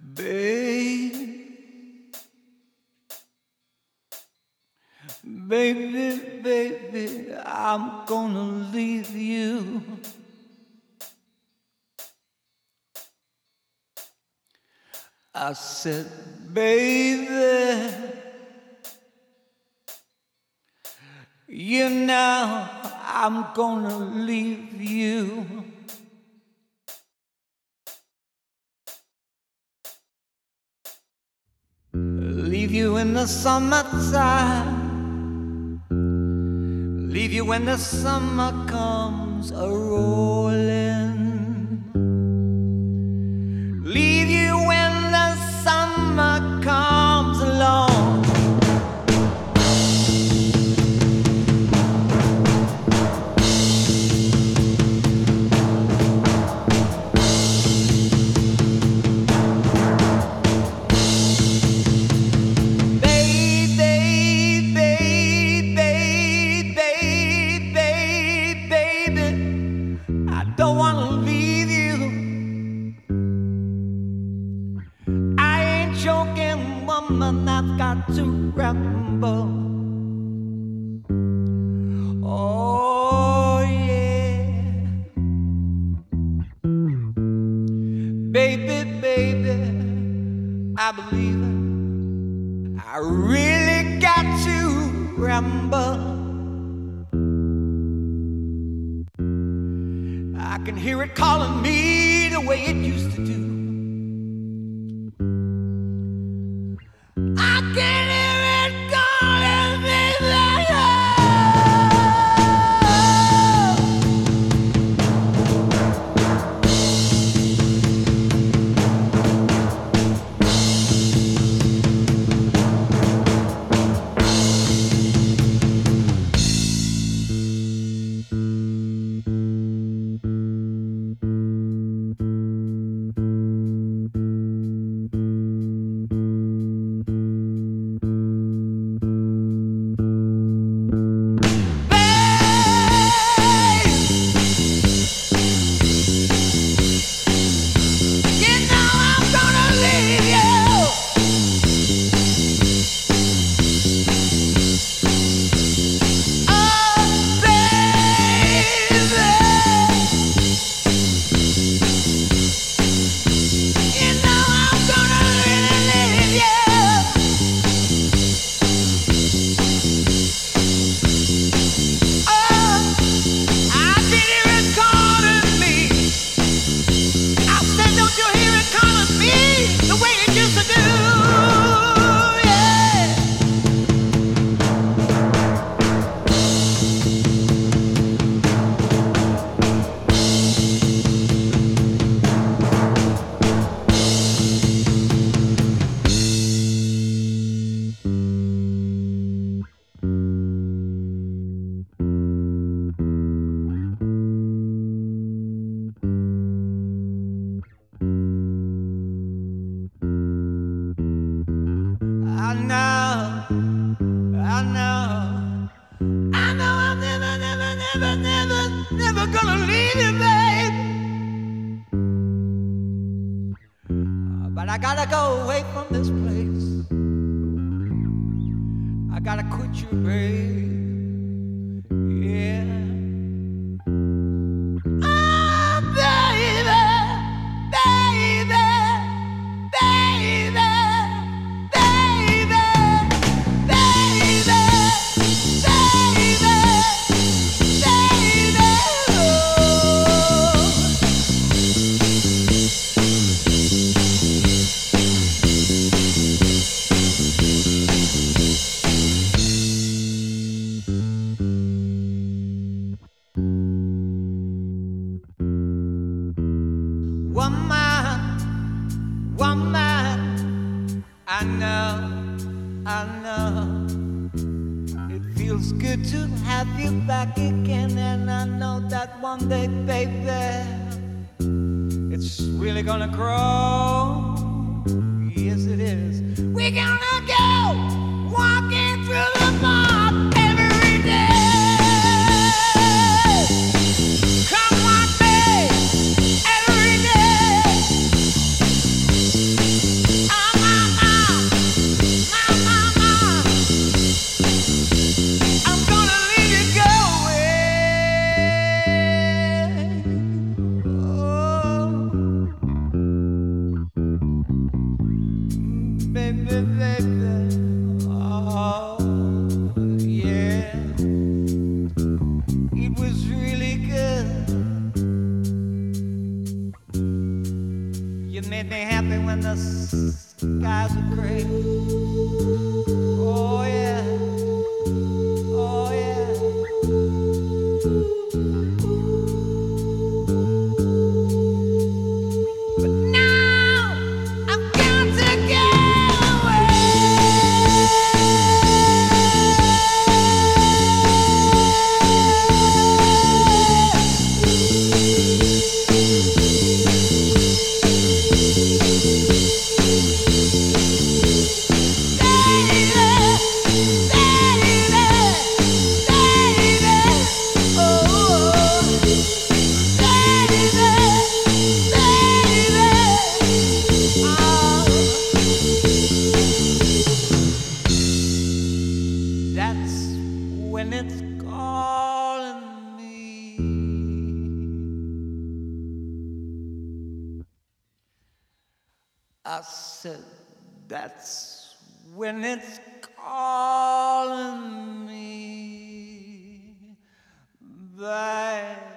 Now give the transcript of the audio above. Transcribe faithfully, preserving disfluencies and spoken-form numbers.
Baby, baby, baby, I'm gonna leave you. I said, baby, you know I'm gonna leave you. Leave you in the summertime, leave you when the summer comes a-rolling, leave you when the summer comes along. Don't wanna leave you. I ain't joking, woman, I've got to ramble. Oh yeah, baby, baby, I believe it. I really got to ramble. I can hear it calling me the way it used to do. I can hear it calling me like I know, I know, I know I'm never, never, never, never, never gonna leave you, babe. Uh, but I gotta go away from this place. I gotta quit you, babe. Yeah. Oh, baby, baby, baby. Woman, woman, I know, I know. It feels good to have you back again, and I know that one day, baby, it's really gonna grow. Yes, it is. We're gonna go walking through the park every day. Come on, babe, every day. It made me happy when the skies were gray. Oh yeah, oh yeah. But now I've got to get away. That's when it's calling me. I said, that's when it's calling me back.